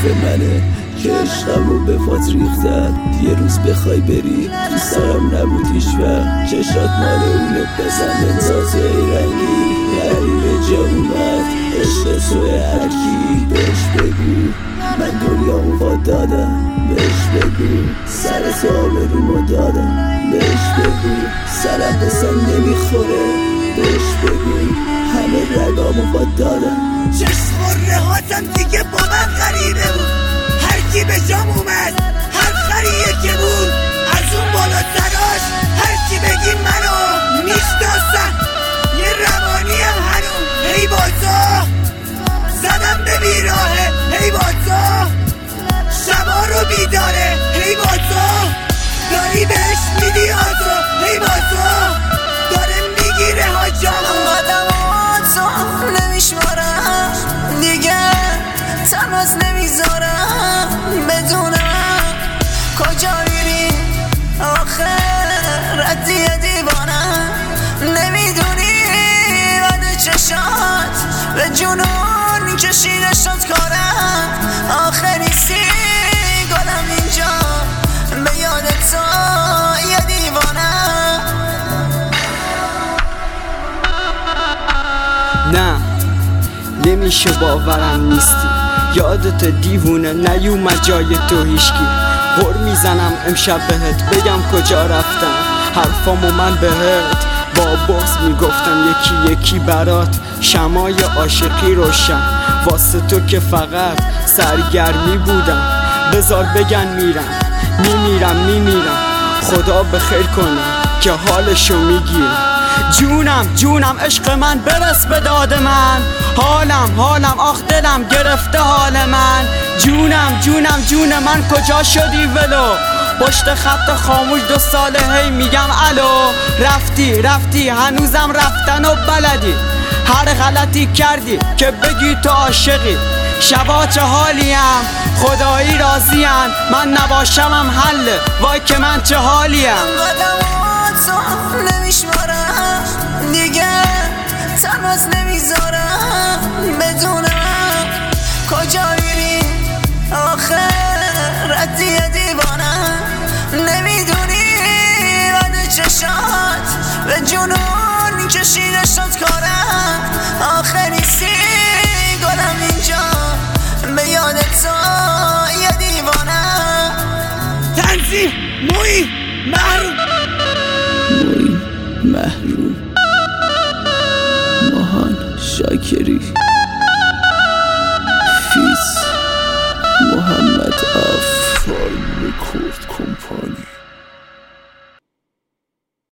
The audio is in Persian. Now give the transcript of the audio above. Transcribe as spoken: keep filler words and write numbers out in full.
منه که عشقمو به فات ریختم. یه روز بخوای بری دوست دارم نبود هیچ وقت. چشات مال اونه بزن بنزاز ای رنگی غریبه جا اومد عشق توی هرکی. بهش بگو من دنیامو با دادم. بهش بگو سر تو آبرومو دادم. بهش بگو سرم به سن نمیخوره. بهش بگو همه رگامو با دادم. چشم خوره هاتم دیگه با من غریبه بود. هر کی به جام اومد هر خریه که بود از اون بالا سراش هر کی بگی منو میشناسن. یه روانی هم هنوز هی بازا زدم به بیراهه هی بازا شبا رو بیداره هی بازا داری بهش میدی آزا هی بازا داره میگیره ها جاما. قدماتو نمیشمارم دیگه تناز نمیذارم بدونم کجا میری آخر ردی دیوانم. نمیدونی بعد چشات به جنون کشیده شد کارم. آخری سی گلم اینجا به یاد تو یه دیوانم. نه نمیشه باورم نیستی یادت دیوونه نیومد جای تو هیشکی. غر میزنم امشب بهت بگم کجا رفتم. حرفامو من بهت با بغض میگفتم یکی یکی برات شمای عاشقی روشن. واسه تو که فقط سرگرمی بودم. بذار بگن میرم میمیرم میمیرم خدا بخیر کنه که حالشو میگیرم. جونم جونم عشق من برس به داد من. حالم حالم آخ دلم گرفته حال من. جونم جونم جون من کجا شدی ولو. پشت خط خاموش دو ساله هی میگم الو. رفتی رفتی هنوزم رفتن و بلدی. هر غلطی کردی که بگی تو عاشقی. شبا چه حالیم خدایی راضیم من نباشمم حله وای که من چه حالیم. قدماتو نمیشمارم دیگه تناز نمیذارم بدونم کجا میری آخر ردی دیوانم. نمیدونی بعد چشات به جنون کشیده شد کارم. آخری سی گلم اینجا به یاد تو یه دیوانم. تنظیم موی محروم موی محروم ماهان شاکری.